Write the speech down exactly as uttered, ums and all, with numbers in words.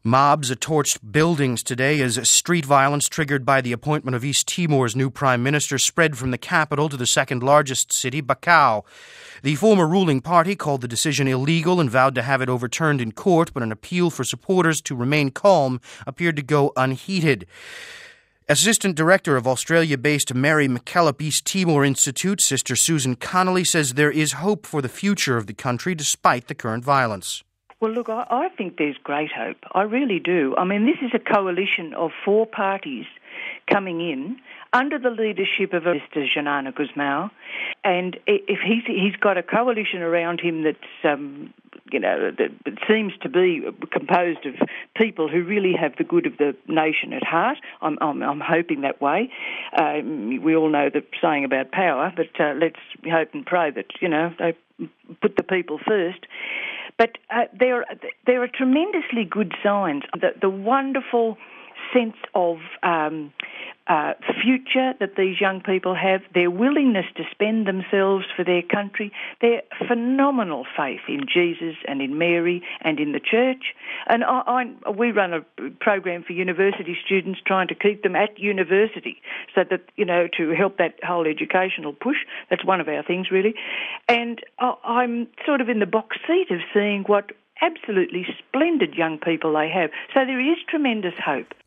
Mobs torched buildings today as street violence triggered by the appointment of East Timor's new prime minister spread from the capital to the second largest city, Bacau. The former ruling party called the decision illegal and vowed to have it overturned in court, but an appeal for supporters to remain calm appeared to go unheeded. Assistant Director of Australia-based Mary MacKillop East Timor Institute, Sister Susan Connolly, says there is hope for the future of the country despite the current violence. Well, look, I, I think there's great hope. I really do. I mean, this is a coalition of four parties coming in under the leadership of Mister Xanana Gusmão, and if he's he's got a coalition around him that's um, you know that seems to be composed of people who really have the good of the nation at heart. I'm I'm, I'm hoping that way. Um, we all know the saying about power, but uh, let's hope and pray that you know they put the people first. But uh, there, there are tremendously good signs. The, the wonderful sense of um, uh, future that these young people have, their willingness to spend themselves for their country, their phenomenal faith in Jesus and in Mary and in the church. And I, I, we run a program for university students trying to keep them at university so that, you know, to help that whole educational push. That's one of our things, really. And I, I'm sort of in the box seat of seeing what absolutely splendid young people they have. So there is tremendous hope.